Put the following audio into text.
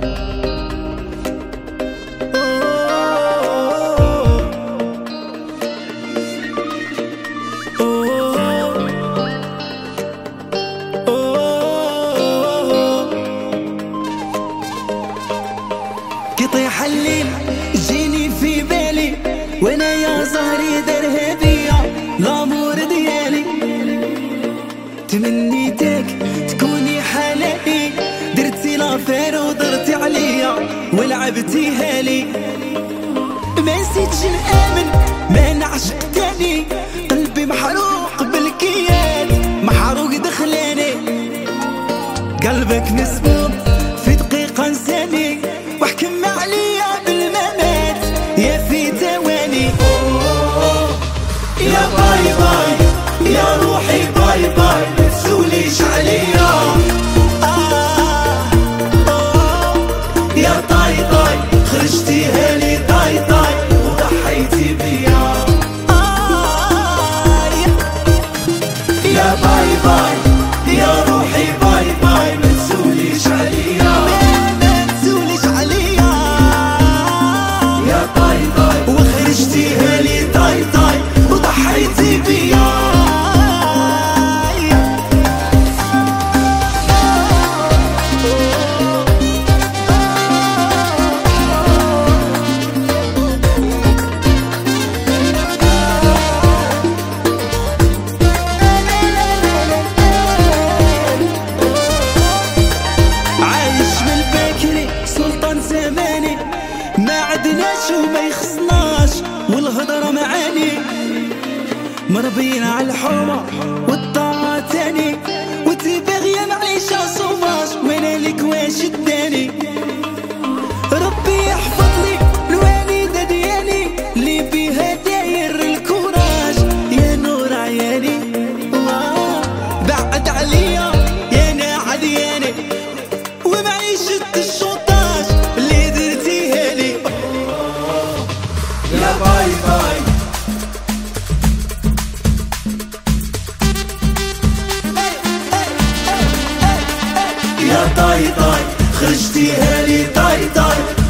يطيح الليل جيني في بالي وانا يا زهري درها بيا الامور ديالي، تمنيتك تكوني حلالي، درتي لافير ودرتي عليا ولعبتيها لي، ما نسيتش نآمن ما نعشق تاني، قلبي محروق بالكيات محروق دخلاني، قلبك مسموم في دقيقة نساني واحكم عليا بالممات يا في ثواني. يا باي باي يا روحي باي باي ما تسوليش عليا، يا طاي طاي خرجتيها لي طاي طاي وضحيتي بيا، يا باي باي يا روحي باي باي ما تسوليش عليا، ما تسوليش عليا، يا طاي طاي وخرجتيها لي طاي طاي وضحيتي بيا. ما عدناش وما يخصناش والهضره معاني، مربينا على الحرمه والطاعه تاني، وانتي باغيه معيشه صوماج وانا ليك واش اداني، ربي يحفظ لي الوالده ديالي اللي بيها داير الكوراج يا نور عيالي، بعد عليا يا ناعد ديالي ومعيشه الشوطاج اللي درتيها لي، يا باي باي يا طاي طاي خرجتيها لي طاي طاي